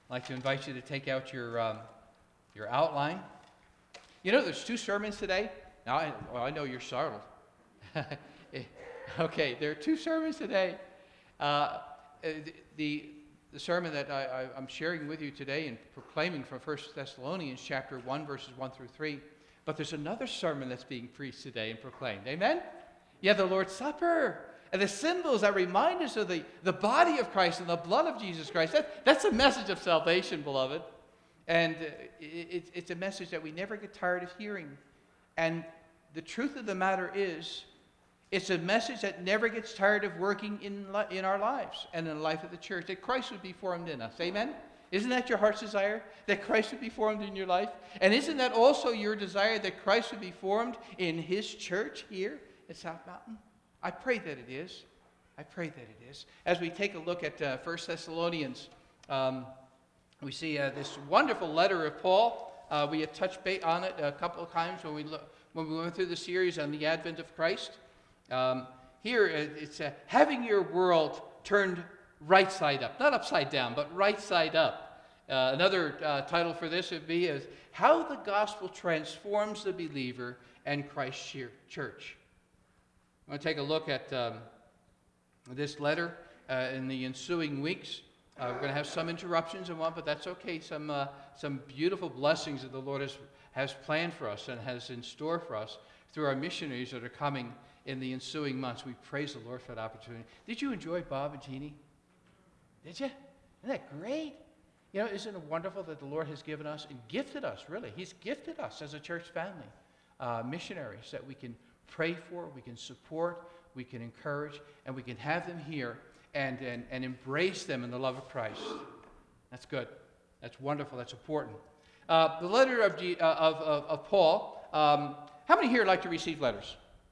I'd like to invite you to take out your outline. You know, there's two sermons today. Now, I know you're startled. Okay, there are two sermons today. The sermon that I'm sharing with you today and proclaiming from 1 Thessalonians chapter 1, verses 1 through 3. But there's another sermon that's being preached today and proclaimed. Amen? Yeah, the Lord's Supper. And the symbols that remind us of the body of Christ and the blood of Jesus Christ. That's a message of salvation, beloved. And it's a message that we never get tired of hearing. And the truth of the matter is, it's a message that never gets tired of working in our lives and in the life of the church, that Christ would be formed in us. Amen? Isn't that your heart's desire, that Christ would be formed in your life? And isn't that also your desire, that Christ would be formed in his church here at South Mountain? I pray that it is. I pray that it is. As we take a look at 1 Thessalonians, we see this wonderful letter of Paul. We had touched base on it a couple of times when we went through the series on the advent of Christ. Here it's having your world turned right side up. Not upside down, but right side up. Another title for this would be is How the Gospel Transforms the Believer and Christ's Church. I'm going to take a look at this letter in the ensuing weeks. We're going to have some interruptions and but that's okay. Some beautiful blessings that the Lord has planned for us and has in store for us through our missionaries that are coming in the ensuing months. We praise the Lord for that opportunity. Did you enjoy Bob and Jeannie? Did you? Isn't that great? You know, isn't it wonderful that the Lord has given us and gifted us, really? He's gifted us as a church family, missionaries that we can pray for, we can support, we can encourage, and we can have them here and embrace them in the love of Christ. That's good. That's wonderful. That's important. The letter of Paul. How many here like to receive letters?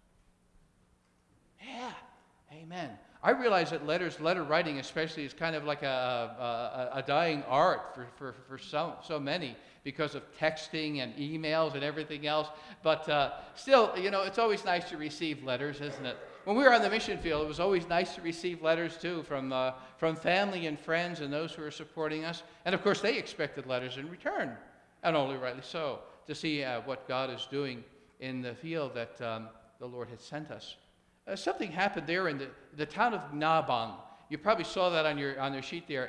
Yeah. Amen. I realize that letter writing especially is kind of like a dying art for so many because of texting and emails and everything else. But still, you know, it's always nice to receive letters, isn't it? When we were on the mission field, it was always nice to receive letters too from family and friends and those who are supporting us. And of course, they expected letters in return, and only rightly so, to see what God is doing in the field that the Lord had sent us. Something happened there in the town of Ngabang. You probably saw that on your sheet there,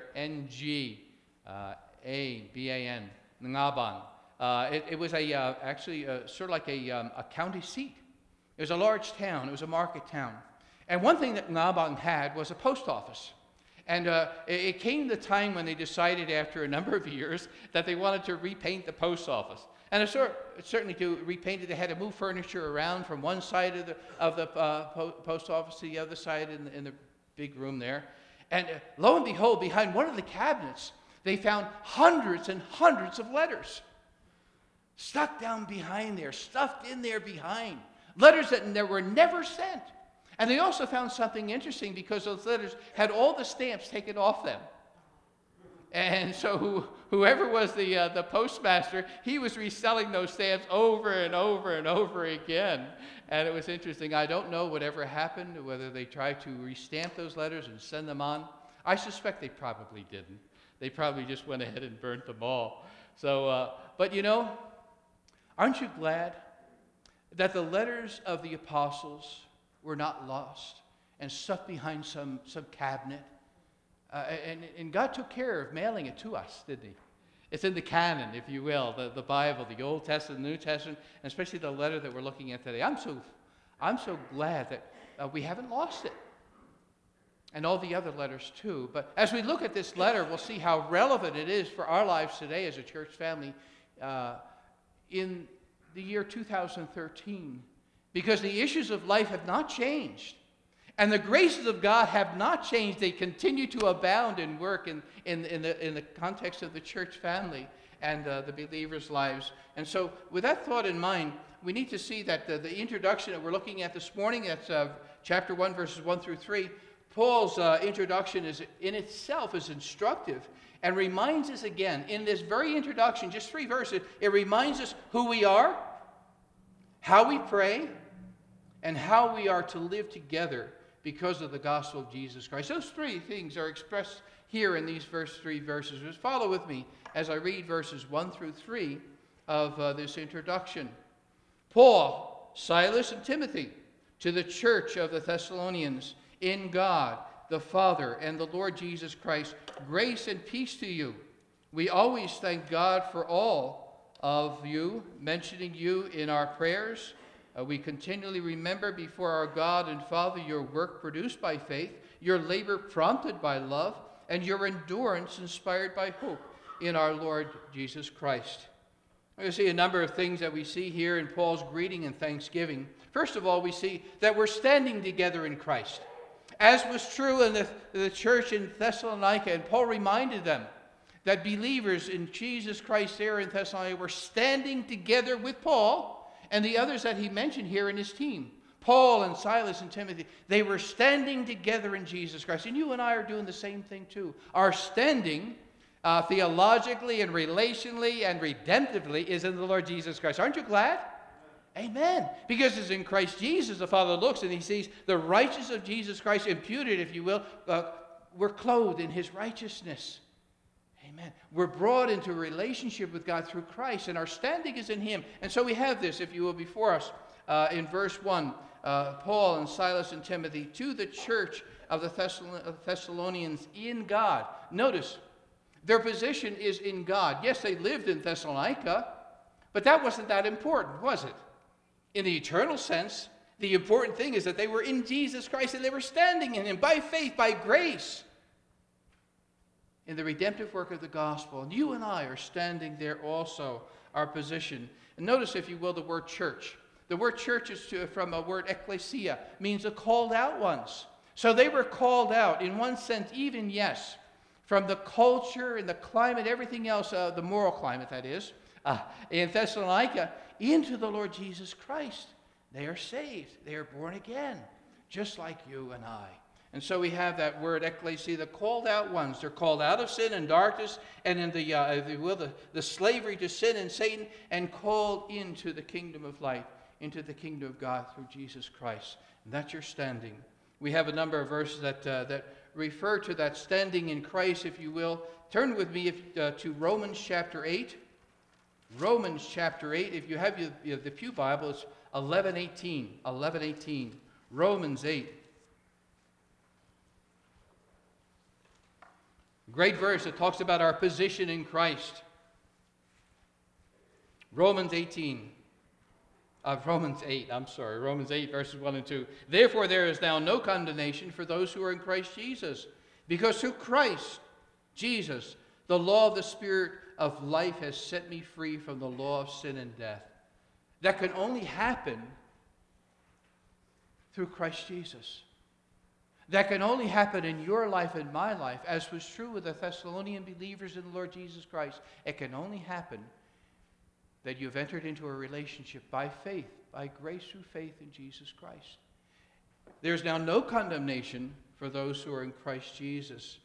N-G-A-B-A-N, Ngabang. It was actually sort of like a county seat. It was a large town. It was a market town. And one thing that Ngabang had was a post office. And it came the time when they decided after a number of years that they wanted to repaint the post office. And certainly to repaint it, they had to move furniture around from one side of the post office to the other side in the big room there. And lo and behold, behind one of the cabinets, they found hundreds and hundreds of letters stuck down behind there, stuffed in there behind. Letters that were never sent. And they also found something interesting because those letters had all the stamps taken off them. And so whoever was the postmaster, he was reselling those stamps over and over and over again. And it was interesting. I don't know whatever happened, whether they tried to restamp those letters and send them on. I suspect they probably didn't. They probably just went ahead and burnt them all. So, but you know, aren't you glad that the letters of the apostles were not lost and stuck behind some cabinet? And God took care of mailing it to us, didn't he? It's in the canon, if you will, the Bible, the Old Testament, the New Testament, and especially the letter that we're looking at today. I'm so glad that we haven't lost it. And all the other letters too. But as we look at this letter, we'll see how relevant it is for our lives today as a church family in the year 2013. Because the issues of life have not changed. And the graces of God have not changed. They continue to abound and work in the context of the church family and the believers' lives. And so with that thought in mind, we need to see that the introduction that we're looking at this morning, that's chapter 1, verses 1 through 3, Paul's introduction in itself is instructive and reminds us again, in this very introduction, just 3 verses, it reminds us who we are, how we pray, and how we are to live together because of the gospel of Jesus Christ. Those three things are expressed here in these first three verses. Just follow with me as I read verses 1 through 3 of this introduction. Paul, Silas, and Timothy, to the church of the Thessalonians, in God, the Father, and the Lord Jesus Christ, grace and peace to you. We always thank God for all of you, mentioning you in our prayers. We continually remember before our God and Father your work produced by faith, your labor prompted by love, and your endurance inspired by hope in our Lord Jesus Christ. We see a number of things that we see here in Paul's greeting and thanksgiving. First of all, we see that we're standing together in Christ, as was true in the church in Thessalonica. And Paul reminded them that believers in Jesus Christ there in Thessalonica were standing together with Paul and the others that he mentioned here in his team. Paul and Silas and Timothy, they were standing together in Jesus Christ. And you and I are doing the same thing too. Our standing theologically and relationally and redemptively is in the Lord Jesus Christ. Aren't you glad? Amen. Because it's in Christ Jesus, the Father looks and he sees the righteousness of Jesus Christ imputed, if you will. We're clothed in his righteousness. Amen. We're brought into a relationship with God through Christ, and our standing is in him. And so we have this, if you will, before us in verse 1. Paul and Silas and Timothy to the church of the Thessalonians in God. Notice, their position is in God. Yes, they lived in Thessalonica, but that wasn't that important, was it? In the eternal sense, the important thing is that they were in Jesus Christ and they were standing in him by faith, by grace, in the redemptive work of the gospel. And you and I are standing there also, our position. And notice, if you will, the word church. The word church is from a word ecclesia, means the called out ones. So they were called out, in one sense, even, yes, from the culture and the climate, everything else, the moral climate, that is, in Thessalonica, into the Lord Jesus Christ. They are saved. They are born again, just like you and I. And so we have that word ecclesia, the called out ones. They're called out of sin and darkness and in the, if you will, the slavery to sin and Satan, and called into the kingdom of light, into the kingdom of God through Jesus Christ. And that's your standing. We have a number of verses that refer to that standing in Christ, if you will. Turn with me to Romans chapter 8. Romans chapter 8. If you have the Pew Bible, it's 11:18. 11:18. Romans 8. Great verse that talks about our position in Christ. Romans 8, Romans 8, verses 1 and 2. Therefore there is now no condemnation for those who are in Christ Jesus, because through Christ Jesus, the law of the Spirit of life has set me free from the law of sin and death. That can only happen through Christ Jesus. That can only happen in your life and my life, as was true with the Thessalonian believers in the Lord Jesus Christ. It can only happen that you've entered into a relationship by faith, by grace through faith in Jesus Christ. There's now no condemnation for those who are in Christ Jesus.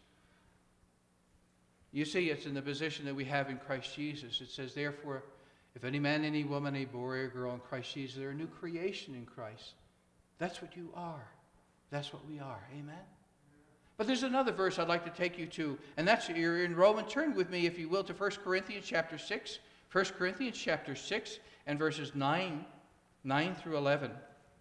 You see, it's in the position that we have in Christ Jesus. It says, therefore, if any man, any woman, a boy or girl in Christ Jesus, they're a new creation in Christ. That's what you are. That's what we are. Amen? But there's another verse I'd like to take you to, and that's here in Romans. Turn with me, if you will, to 1 Corinthians chapter 6. 1 Corinthians chapter 6 and verses 9 through 11.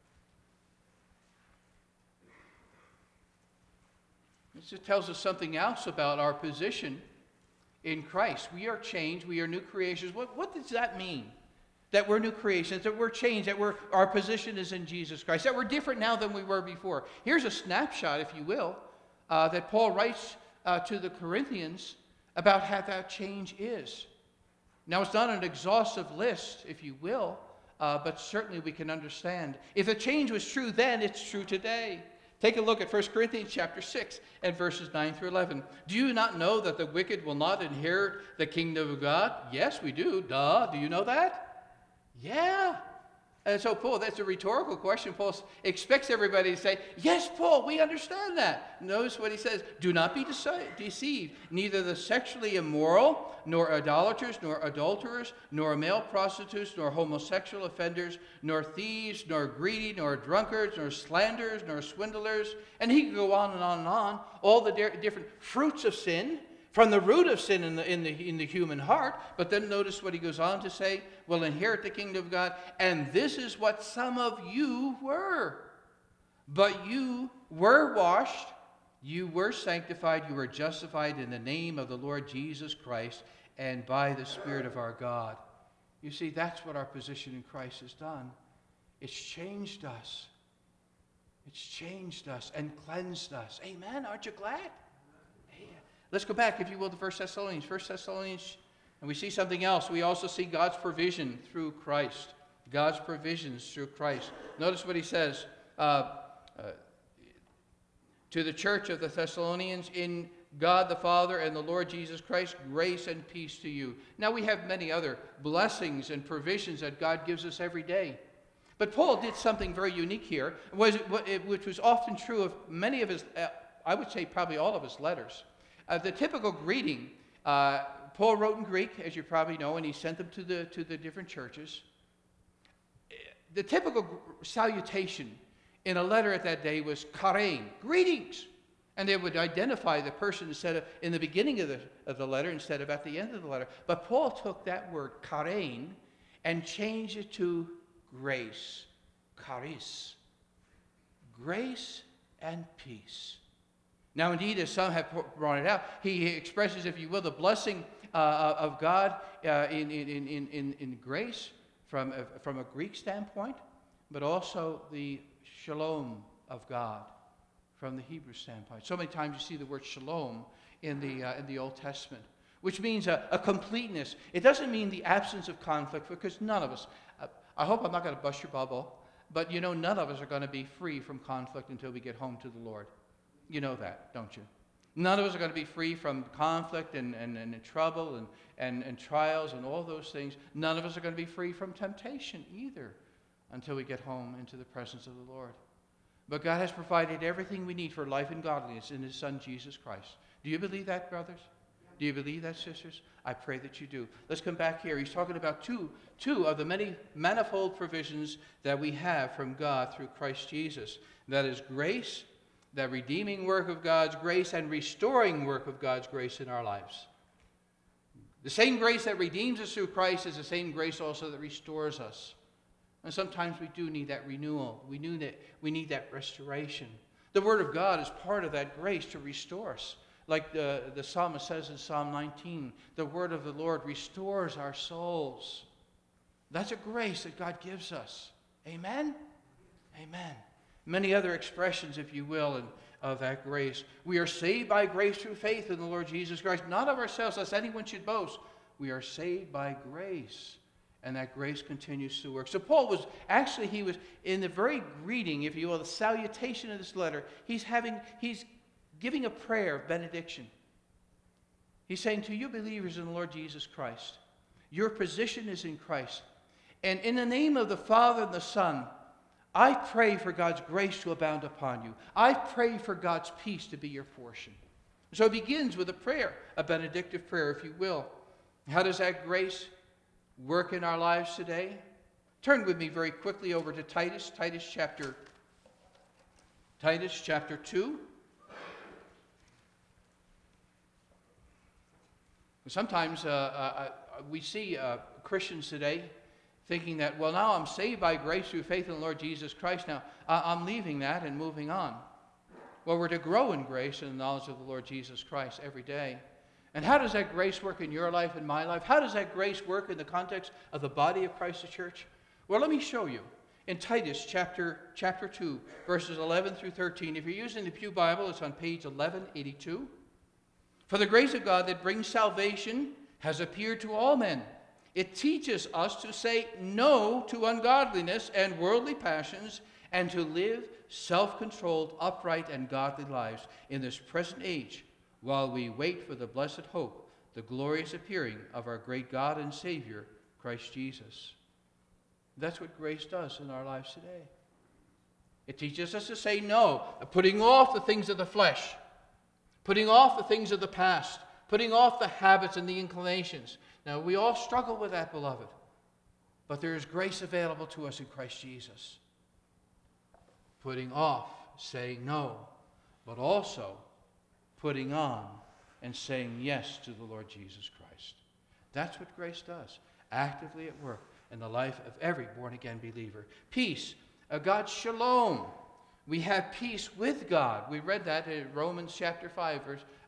This tells us something else about our position in Christ. We are changed. We are new creations. What does that mean? That we're new creations, that we're changed, that our position is in Jesus Christ, that we're different now than we were before. Here's a snapshot, if you will, that Paul writes to the Corinthians about how that change is. Now, it's not an exhaustive list, if you will, but certainly we can understand. If the change was true then, it's true today. Take a look at 1 Corinthians chapter 6 and verses 9 through 11. Do you not know that the wicked will not inherit the kingdom of God? Yes, we do. Duh. Do you know that? Yeah. And so, Paul, that's a rhetorical question. Paul expects everybody to say, yes, Paul, we understand that. Notice what he says. Do not be deceived. Neither the sexually immoral, nor idolaters, nor adulterers, nor male prostitutes, nor homosexual offenders, nor thieves, nor greedy, nor drunkards, nor slanderers, nor swindlers. And he could go on and on and on. All the different fruits of sin, from the root of sin in the human heart. But then notice what he goes on to say, will inherit the kingdom of God. And this is what some of you were. But you were washed, you were sanctified, you were justified in the name of the Lord Jesus Christ and by the Spirit of our God. You see, that's what our position in Christ has done. It's changed us. It's changed us and cleansed us. Amen. Aren't you glad? Let's go back, if you will, to 1 Thessalonians. 1 Thessalonians, and we see something else. We also see God's provision through Christ. God's provisions through Christ. Notice what he says to the church of the Thessalonians, in God the Father and the Lord Jesus Christ, grace and peace to you. Now we have many other blessings and provisions that God gives us every day. But Paul did something very unique here, which was often true of many of his, I would say probably all of his letters. The typical greeting, Paul wrote in Greek, as you probably know, and he sent them to the different churches. The typical salutation in a letter at that day was charein, greetings. And they would identify the person instead of in the beginning of the letter instead of at the end of the letter. But Paul took that word charein and changed it to grace, charis, grace and peace. Now, indeed, as some have brought it out, he expresses, if you will, the blessing of God in grace from a Greek standpoint, but also the shalom of God from the Hebrew standpoint. So many times you see the word shalom in the Old Testament, which means a completeness. It doesn't mean the absence of conflict, because none of us, I hope I'm not going to bust your bubble, but you know none of us are going to be free from conflict until we get home to the Lord. You know that, don't you? None of us are going to be free from conflict and trouble and trials and all those things. None of us are going to be free from temptation either until we get home into the presence of the Lord. But God has provided everything we need for life and godliness in his Son, Jesus Christ. Do you believe that, brothers? Do you believe that, sisters? I pray that you do. Let's come back here. He's talking about two of the many manifold provisions that we have from God through Christ Jesus. That is grace, that redeeming work of God's grace, and restoring work of God's grace in our lives. The same grace that redeems us through Christ is the same grace also that restores us. And sometimes we do need that renewal. We need that restoration. The Word of God is part of that grace to restore us. Like the psalmist says in Psalm 19, the Word of the Lord restores our souls. That's a grace that God gives us. Amen? Amen. Many other expressions, if you will, of that grace. We are saved by grace through faith in the Lord Jesus Christ, not of ourselves, lest anyone should boast. We are saved by grace, and that grace continues to work. So Paul was in the very greeting, if you will, the salutation of this letter, he's giving a prayer of benediction. He's saying to you believers in the Lord Jesus Christ, your position is in Christ. And in the name of the Father and the Son, I pray for God's grace to abound upon you. I pray for God's peace to be your portion. So it begins with a prayer, a benedictive prayer, if you will. How does that grace work in our lives today? Turn with me very quickly over to Titus chapter 2. Sometimes we see Christians today thinking that, well, now I'm saved by grace through faith in the Lord Jesus Christ. Now, I'm leaving that and moving on. Well, we're to grow in grace and the knowledge of the Lord Jesus Christ every day. And how does that grace work in your life and my life? How does that grace work in the context of the body of Christ the church? Well, let me show you. In Titus chapter 2, verses 11 through 13. If you're using the Pew Bible, it's on page 1182. For the grace of God that brings salvation has appeared to all men. It teaches us to say no to ungodliness and worldly passions and to live self-controlled, upright, and godly lives in this present age while we wait for the blessed hope, the glorious appearing of our great God and Savior, Christ Jesus. That's what grace does in our lives today. It teaches us to say no, putting off the things of the flesh, putting off the things of the past, putting off the habits and the inclinations. Now, we all struggle with that, beloved. But there is grace available to us in Christ Jesus. Putting off, saying no, but also putting on and saying yes to the Lord Jesus Christ. That's what grace does, actively at work in the life of every born-again believer. Peace, God's shalom. We have peace with God. We read that in Romans chapter 5,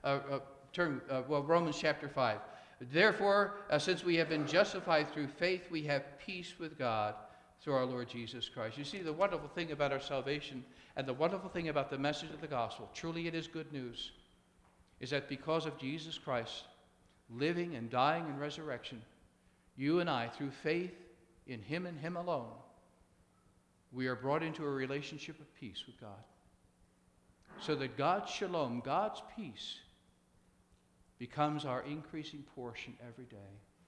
Romans chapter 5. Therefore, since we have been justified through faith, we have peace with God through our Lord Jesus Christ. You see, the wonderful thing about our salvation and the wonderful thing about the message of the gospel, truly it is good news, is that because of Jesus Christ living and dying and resurrection, you and I, through faith in him and him alone, we are brought into a relationship of peace with God. So that God's shalom, God's peace, becomes our increasing portion every day.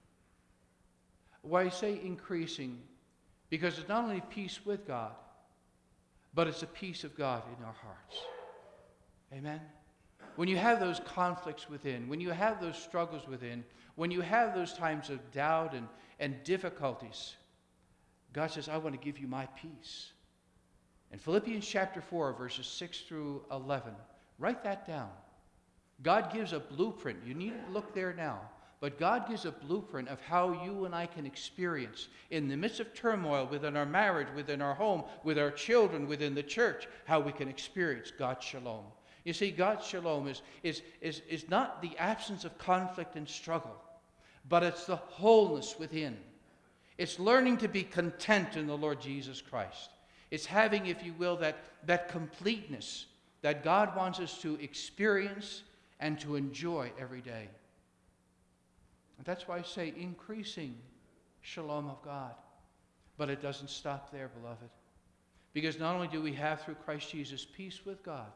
Why I say increasing, because it's not only peace with God, but it's a peace of God in our hearts. Amen? When you have those conflicts within, when you have those struggles within, when you have those times of doubt and difficulties, God says, I want to give you my peace. In Philippians chapter 4, verses 6 through 11, write that down. God gives a blueprint. You needn't look there now. But God gives a blueprint of how you and I can experience, in the midst of turmoil within our marriage, within our home, with our children, within the church, how we can experience God's shalom. You see, God's shalom is not the absence of conflict and struggle, but it's the wholeness within. It's learning to be content in the Lord Jesus Christ. It's having, if you will, that completeness that God wants us to experience and to enjoy every day. And that's why I say increasing shalom of God. But it doesn't stop there, beloved. Because not only do we have through Christ Jesus peace with God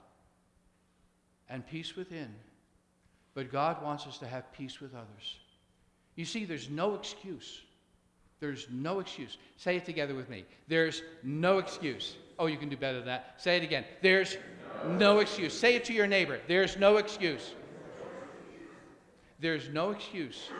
and peace within, but God wants us to have peace with others. You see, there's no excuse. There's no excuse. Say it together with me. There's no excuse. Oh, you can do better than that. Say it again. There's no excuse. Say it to your neighbor. There's no excuse. There's no excuse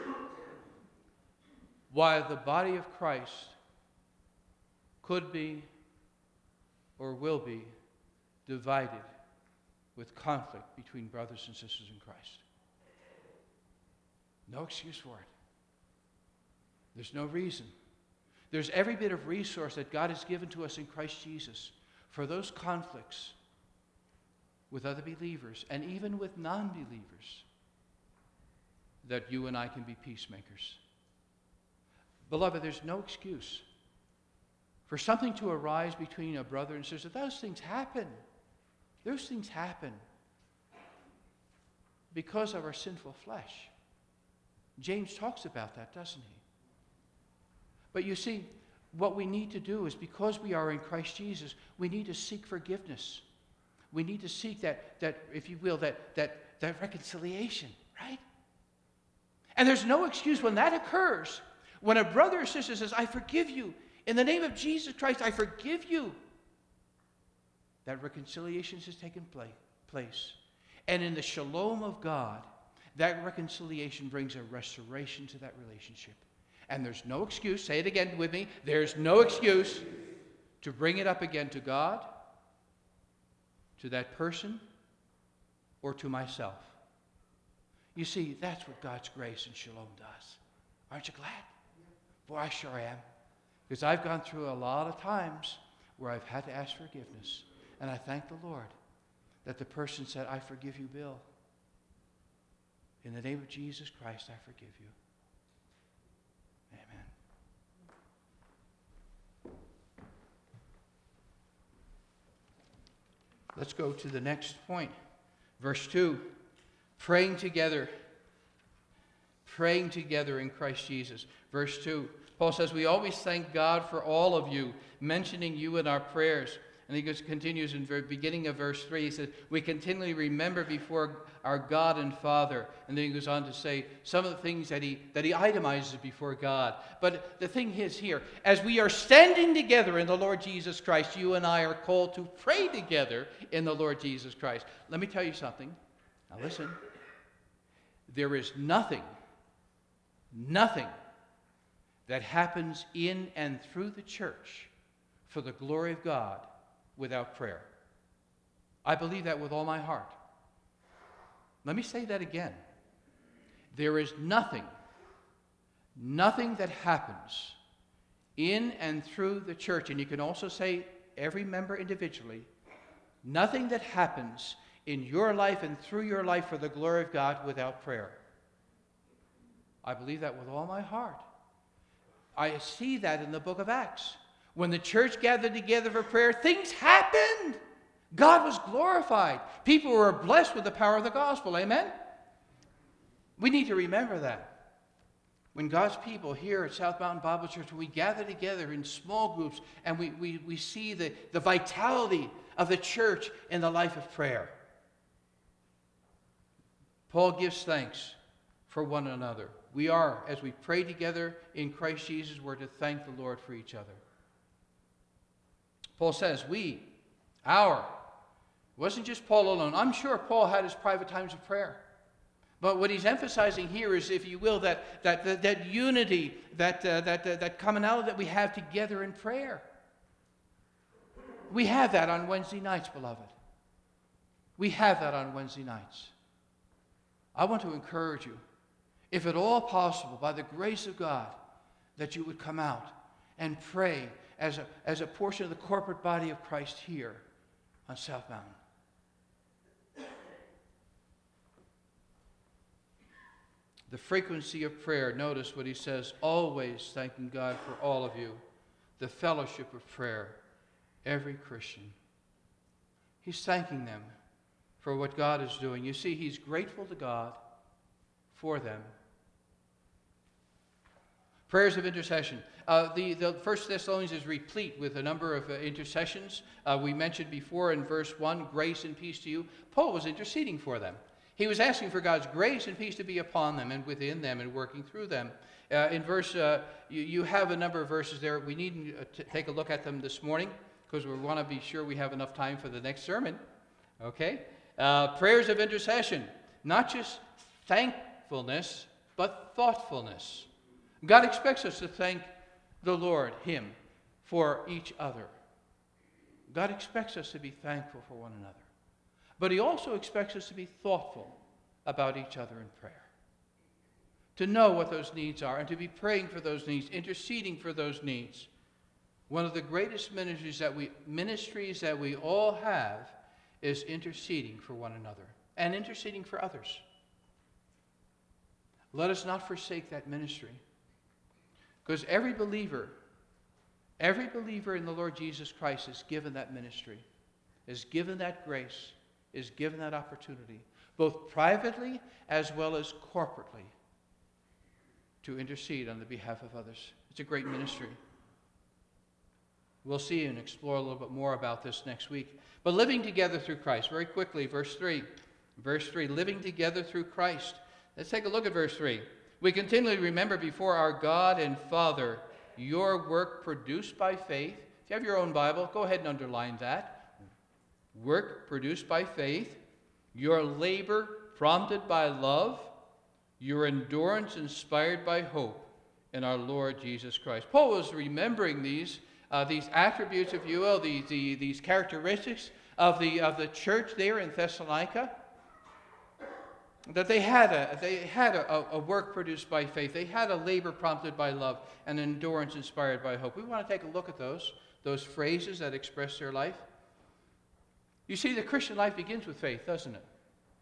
why the body of Christ could be or will be divided with conflict between brothers and sisters in Christ. No excuse for it. There's no reason. There's every bit of resource that God has given to us in Christ Jesus for those conflicts with other believers and even with non-believers, that you and I can be peacemakers. Beloved, there's no excuse for something to arise between a brother and sister. Those things happen. Those things happen because of our sinful flesh. James talks about that, doesn't he? But you see, what we need to do is, because we are in Christ Jesus, we need to seek forgiveness. We need to seek that if you will, that reconciliation, right? And there's no excuse when that occurs. When a brother or sister says, I forgive you, in the name of Jesus Christ, I forgive you, that reconciliation has taken place. And in the shalom of God, that reconciliation brings a restoration to that relationship. And there's no excuse, say it again with me, there's no excuse to bring it up again to God, to that person, or to myself. You see, that's what God's grace and shalom does. Aren't you glad? Boy, I sure am. Because I've gone through a lot of times where I've had to ask forgiveness. And I thank the Lord that the person said, I forgive you, Bill. In the name of Jesus Christ, I forgive you. Amen. Let's go to the next point. Verse 2. Praying together in Christ Jesus. Verse 2, Paul says, we always thank God for all of you, mentioning you in our prayers. And he continues in the beginning of verse 3. He says, we continually remember before our God and Father. And then he goes on to say some of the things that he itemizes before God. But the thing is here, as we are standing together in the Lord Jesus Christ, you and I are called to pray together in the Lord Jesus Christ. Let me tell you something. Now listen. There is nothing that happens in and through the church for the glory of God without prayer. I believe that with all my heart. Let me say that again. There is nothing that happens in and through the church, and you can also say every member individually, nothing that happens in your life and through your life for the glory of God without prayer. I believe that with all my heart. I see that in the book of Acts. When the church gathered together for prayer, things happened. God was glorified. People were blessed with the power of the gospel. Amen? We need to remember that. When God's people here at South Mountain Bible Church, we gather together in small groups and we see the vitality of the church in the life of prayer. Paul gives thanks for one another. We are, as we pray together in Christ Jesus, we're to thank the Lord for each other. Paul says, it wasn't just Paul alone. I'm sure Paul had his private times of prayer. But what he's emphasizing here is, if you will, that unity, that commonality that we have together in prayer. We have that on Wednesday nights, beloved. We have that on Wednesday nights. I want to encourage you, if at all possible, by the grace of God, that you would come out and pray as a portion of the corporate body of Christ here on South Mountain. The frequency of prayer, notice what he says, always thanking God for all of you. The fellowship of prayer, every Christian. He's thanking them for what God is doing. You see, he's grateful to God for them. Prayers of intercession. The First Thessalonians is replete with a number of intercessions. We mentioned before in verse 1, grace and peace to you. Paul was interceding for them. He was asking for God's grace and peace to be upon them and within them and working through them. In verse, you have a number of verses there. We need to take a look at them this morning because we want to be sure we have enough time for the next sermon. Okay? Prayers of intercession. Not just thankfulness, but thoughtfulness. God expects us to thank the Lord, Him, for each other. God expects us to be thankful for one another. But He also expects us to be thoughtful about each other in prayer. To know what those needs are and to be praying for those needs, interceding for those needs. One of the greatest ministries that we all have is interceding for one another and interceding for others. Let us not forsake that ministry. Because every believer in the Lord Jesus Christ is given that ministry, is given that grace, is given that opportunity, both privately as well as corporately, to intercede on the behalf of others. It's a great ministry. We'll see and explore a little bit more about this next week. But living together through Christ, very quickly, verse 3. Verse 3, living together through Christ. Let's take a look at verse 3. We continually remember before our God and Father your work produced by faith. If you have your own Bible, go ahead and underline that. Work produced by faith, your labor prompted by love, your endurance inspired by hope in our Lord Jesus Christ. Paul was remembering these attributes, if you will, these characteristics of the church there in Thessalonica. That they had a work produced by faith. They had a labor prompted by love, and endurance inspired by hope. We want to take a look at those phrases that express their life. You see, the Christian life begins with faith, doesn't it?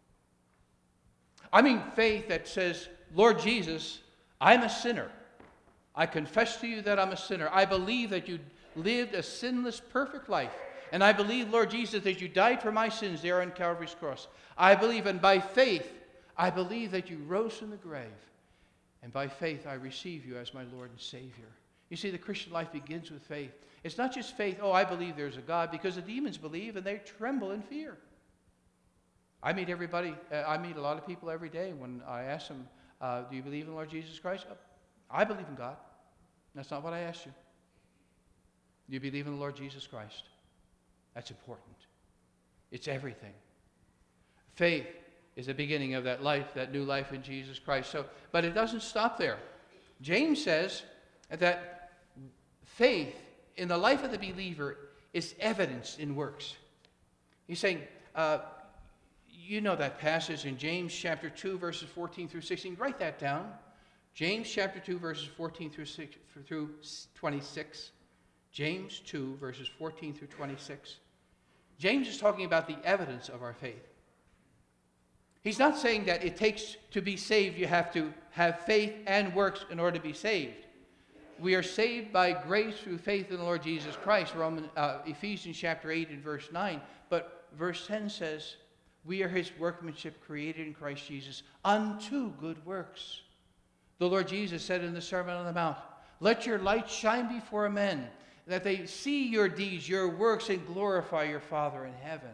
I mean faith that says, Lord Jesus, I'm a sinner. I confess to you that I'm a sinner. I believe that you lived a sinless, perfect life. And I believe, Lord Jesus, that you died for my sins there on Calvary's cross. I believe, and by faith, I believe that you rose from the grave. And by faith, I receive you as my Lord and Savior. You see, the Christian life begins with faith. It's not just faith, oh, I believe there's a God, because the demons believe and they tremble in fear. I meet a lot of people every day when I ask them, do you believe in the Lord Jesus Christ? I believe in God. That's not what I asked you. Do you believe in the Lord Jesus Christ? That's important. It's everything. Faith is the beginning of that life, that new life in Jesus Christ. But it doesn't stop there. James says that faith in the life of the believer is evidenced in works. He's saying, you know that passage in James chapter 2, verses 14 through 16. Write that down. James chapter 2, verses 14 through 26. James 2, verses 14 through 26. James is talking about the evidence of our faith. He's not saying that it takes to be saved, you have to have faith and works in order to be saved. We are saved by grace through faith in the Lord Jesus Christ, Ephesians chapter 8 and verse 9. But verse 10 says, we are his workmanship created in Christ Jesus unto good works. The Lord Jesus said in the Sermon on the Mount, let your light shine before men, that they see your deeds, your works, and glorify your Father in heaven.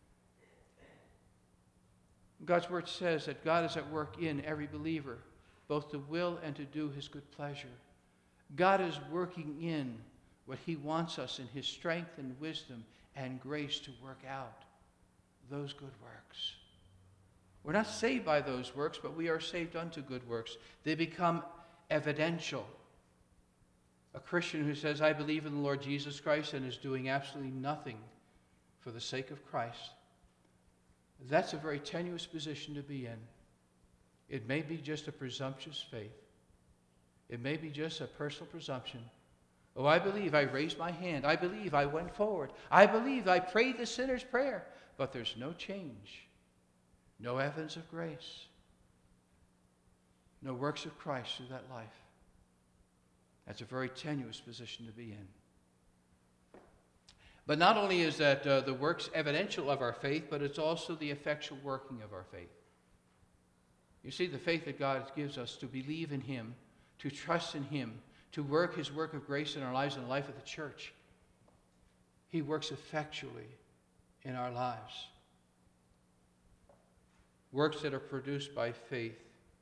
God's word says that God is at work in every believer, both to will and to do his good pleasure. God is working in what he wants us in his strength and wisdom and grace to work out those good works. We're not saved by those works, but we are saved unto good works. They become evidential. A Christian who says, I believe in the Lord Jesus Christ and is doing absolutely nothing for the sake of Christ, that's a very tenuous position to be in. It may be just a presumptuous faith. It may be just a personal presumption. Oh, I believe I raised my hand. I believe I went forward. I believe I prayed the sinner's prayer. But there's no change, no evidence of grace, no works of Christ through that life. That's a very tenuous position to be in. But not only is that the works evidential of our faith, but it's also the effectual working of our faith. You see, the faith that God gives us to believe in him, to trust in him, to work his work of grace in our lives and the life of the church, he works effectually in our lives. Works that are produced by faith,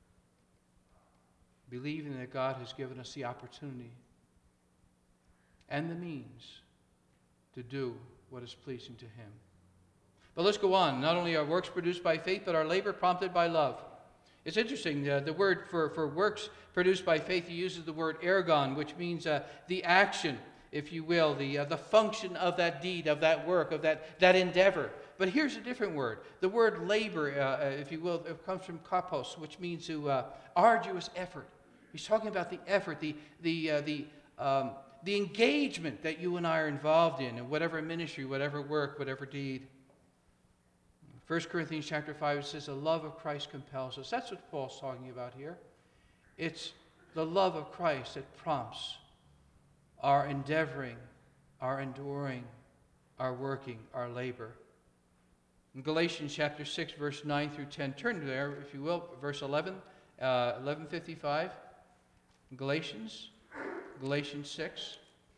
believing that God has given us the opportunity and the means to do what is pleasing to him. But let's go on. Not only are works produced by faith, but our labor prompted by love. It's interesting, the word for works produced by faith, he uses the word ergon, which means the action, if you will, the function of that deed, of that work, of that endeavor. But here's a different word. The word labor, if you will, it comes from kapos, which means to arduous effort. He's talking about the effort, the engagement that you and I are involved in whatever ministry, whatever work, whatever deed. 1 Corinthians chapter 5, it says, the love of Christ compels us. That's what Paul's talking about here. It's the love of Christ that prompts our endeavoring, our enduring, our working, our labor. In Galatians chapter 6, verse 9 through 10, turn there, if you will, verse 11, 1155. Galatians 6,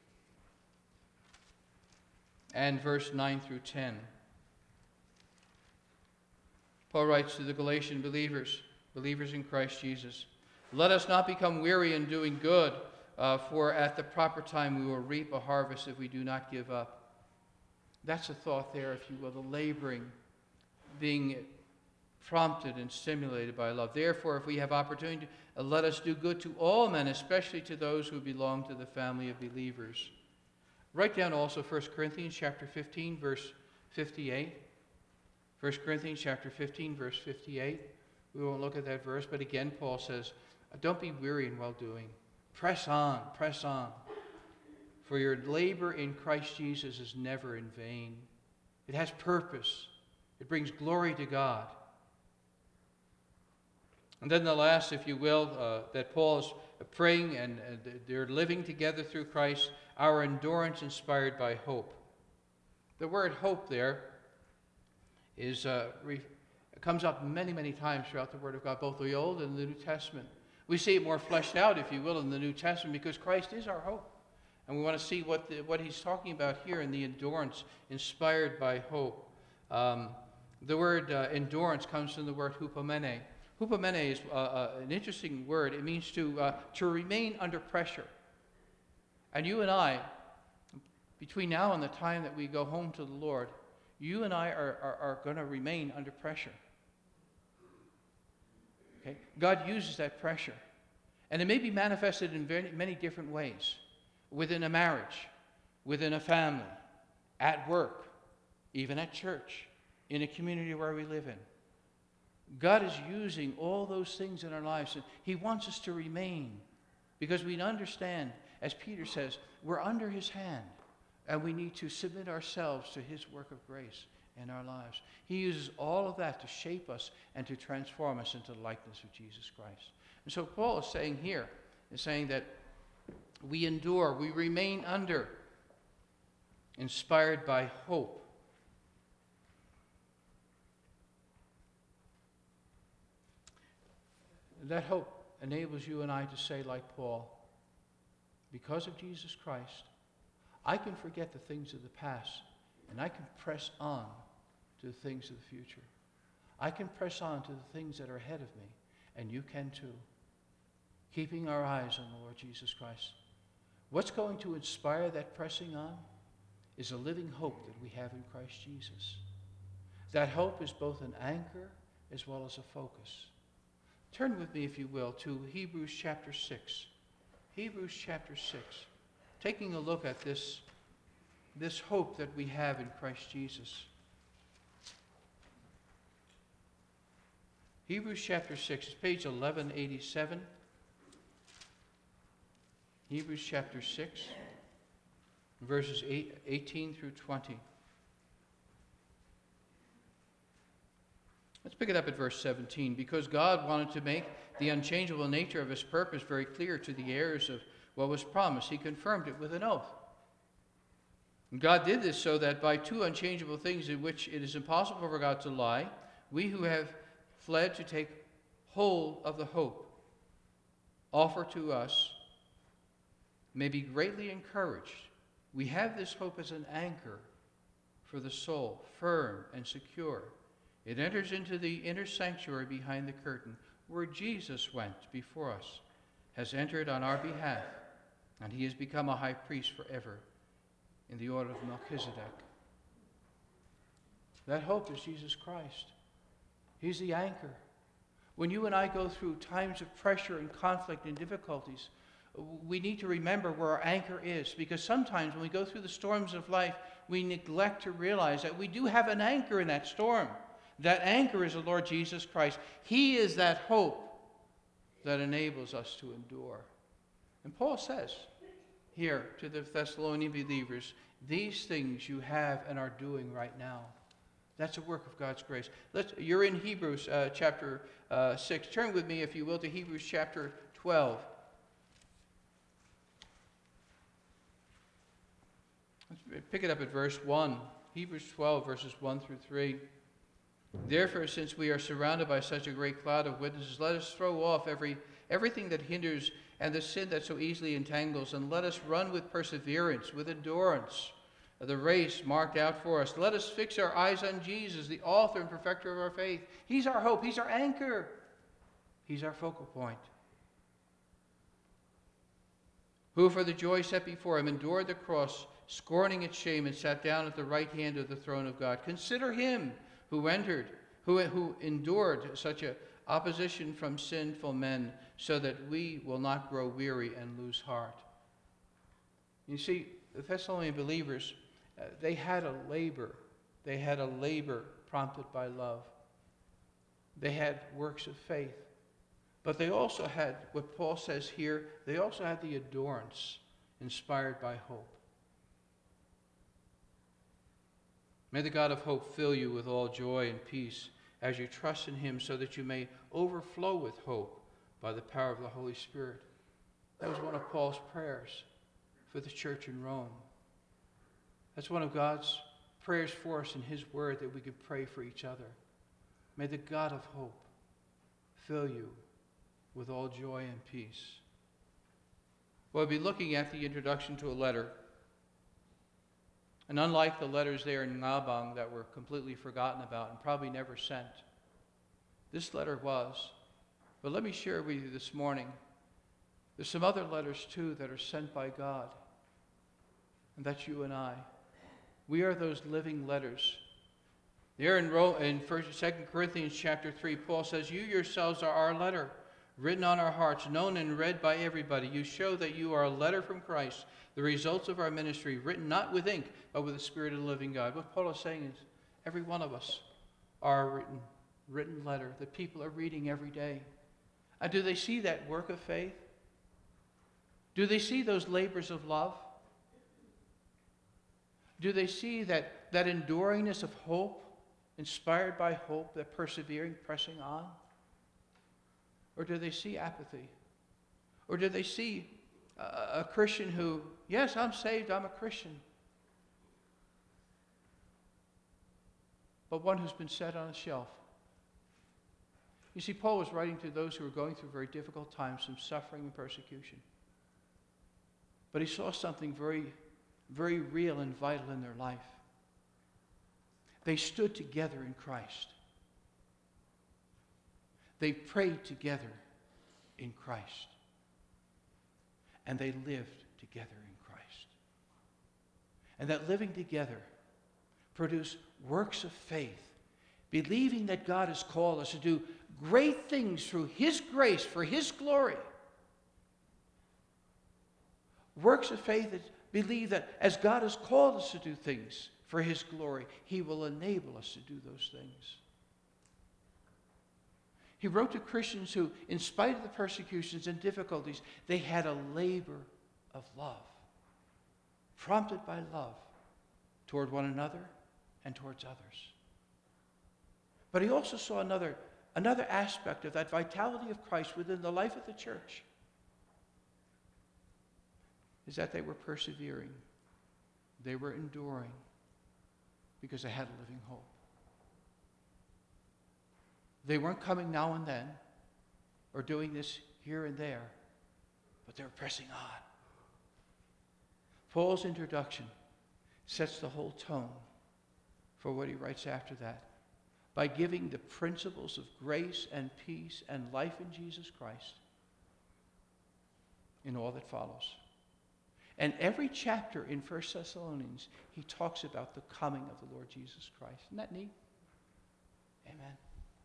and verse 9 through 10. Paul writes to the Galatian believers in Christ Jesus, let us not become weary in doing good, for at the proper time we will reap a harvest if we do not give up. That's a thought there, if you will, the laboring, being prompted and stimulated by love. Therefore, if we have opportunity, let us do good to all men, especially to those who belong to the family of believers. Write down also 1 Corinthians chapter 15, verse 58. 1 Corinthians chapter 15, verse 58. We won't look at that verse, but again, Paul says, don't be weary in well-doing. Press on, press on. For your labor in Christ Jesus is never in vain. It has purpose. It brings glory to God. And then the last, if you will, that Paul is praying and they're living together through Christ, our endurance inspired by hope. The word hope there is comes up many, many times throughout the Word of God, both the Old and the New Testament. We see it more fleshed out, if you will, in the New Testament because Christ is our hope. And we want to see what he's talking about here in the endurance inspired by hope. The word endurance comes from the word hupomene. Hupomene is an interesting word. It means to remain under pressure. And you and I, between now and the time that we go home to the Lord, you and I are going to remain under pressure. Okay? God uses that pressure. And it may be manifested in many different ways. Within a marriage, within a family, at work, even at church, in a community where we live in. God is using all those things in our lives. And he wants us to remain because we understand, as Peter says, we're under his hand. And we need to submit ourselves to his work of grace in our lives. He uses all of that to shape us and to transform us into the likeness of Jesus Christ. And so Paul is saying here, that we endure, we remain under, inspired by hope. That hope enables you and I to say, like Paul, because of Jesus Christ, I can forget the things of the past, and I can press on to the things of the future. I can press on to the things that are ahead of me, and you can too. Keeping our eyes on the Lord Jesus Christ. What's going to inspire that pressing on is a living hope that we have in Christ Jesus. That hope is both an anchor as well as a focus. Turn with me, if you will, to Hebrews chapter 6. Hebrews chapter 6. Taking a look at this hope that we have in Christ Jesus. Hebrews chapter 6, page 1187. Hebrews chapter 6, verses 18 through 20. Let's pick it up at verse 17. Because God wanted to make the unchangeable nature of his purpose very clear to the heirs of what was promised, he confirmed it with an oath. And God did this so that by two unchangeable things in which it is impossible for God to lie, we who have fled to take hold of the hope offered to us may be greatly encouraged. We have this hope as an anchor for the soul, firm and secure. It enters into the inner sanctuary behind the curtain, where Jesus went before us, has entered on our behalf, and he has become a high priest forever in the order of Melchizedek. That hope is Jesus Christ. He's the anchor. When you and I go through times of pressure and conflict and difficulties, we need to remember where our anchor is, because sometimes when we go through the storms of life, we neglect to realize that we do have an anchor in that storm. That anchor is the Lord Jesus Christ. He is that hope that enables us to endure. And Paul says here to the Thessalonian believers, these things you have and are doing right now. That's a work of God's grace. You're in Hebrews chapter 6. Turn with me, if you will, to Hebrews chapter 12. Let's pick it up at verse 1. Hebrews 12, verses 1 through 3. Therefore, since we are surrounded by such a great cloud of witnesses, let us throw off everything that hinders and the sin that so easily entangles, and let us run with perseverance, with endurance, the race marked out for us. Let us fix our eyes on Jesus, the author and perfecter of our faith. He's our hope. He's our anchor. He's our focal point. Who for the joy set before him endured the cross, scorning its shame, and sat down at the right hand of the throne of God. Consider him who endured such a opposition from sinful men, so that we will not grow weary and lose heart. You see, the Thessalonian believers, they had a labor. They had a labor prompted by love. They had works of faith. But they also had, what Paul says here, they also had the endurance inspired by hope. May the God of hope fill you with all joy and peace as you trust in him, so that you may overflow with hope by the power of the Holy Spirit. That was one of Paul's prayers for the church in Rome. That's one of God's prayers for us in his word, that we could pray for each other. May the God of hope fill you with all joy and peace. We'll be looking at the introduction to a letter. And unlike the letters there in Ngabang that were completely forgotten about and probably never sent, this letter was. But let me share with you this morning, there's some other letters too that are sent by God. And that's you and I. We are those living letters. There in 2 Corinthians chapter 3, Paul says, "You yourselves are our letter, written on our hearts, known and read by everybody. You show that you are a letter from Christ, the results of our ministry, written not with ink, but with the Spirit of the living God." What Paul is saying is, every one of us are a written letter that people are reading every day. And do they see that work of faith? Do they see those labors of love? Do they see that enduringness of hope, inspired by hope, that persevering, pressing on? Or do they see apathy? Or do they see a Christian who, yes, I'm saved, I'm a Christian, but one who's been set on a shelf? You see, Paul was writing to those who were going through very difficult times, some suffering and persecution. But he saw something very, very real and vital in their life. They stood together in Christ. They prayed together in Christ. And they lived together in Christ. And that living together produced works of faith, believing that God has called us to do great things through His grace for His glory. Works of faith that believe that as God has called us to do things for His glory, He will enable us to do those things. He wrote to Christians who, in spite of the persecutions and difficulties, they had a labor of love, prompted by love toward one another and towards others. But he also saw another aspect of that vitality of Christ within the life of the church, is that they were persevering. They were enduring because they had a living hope. They weren't coming now and then or doing this here and there, but they were pressing on. Paul's introduction sets the whole tone for what he writes after that by giving the principles of grace and peace and life in Jesus Christ in all that follows. And every chapter in 1 Thessalonians, he talks about the coming of the Lord Jesus Christ. Isn't that neat? Amen.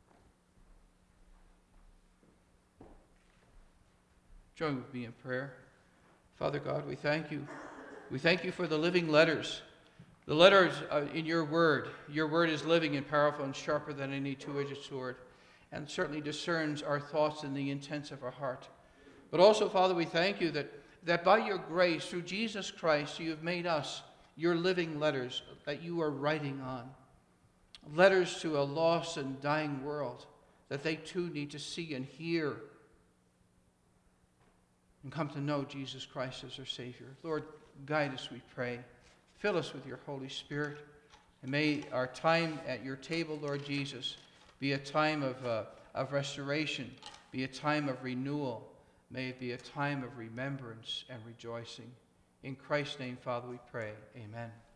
Join with me in prayer. Father God, we thank you. We thank you for the living letters. The letters in your word. Your word is living and powerful and sharper than any two-edged sword, and certainly discerns our thoughts and the intents of our heart. But also, Father, we thank you that by your grace, through Jesus Christ, you have made us your living letters that you are writing on. Letters to a lost and dying world that they too need to see and hear and come to know Jesus Christ as their Savior. Lord, guide us, we pray. Fill us with your Holy Spirit. And may our time at your table, Lord Jesus, be a time of restoration, be a time of renewal. May it be a time of remembrance and rejoicing. In Christ's name, Father, we pray. Amen.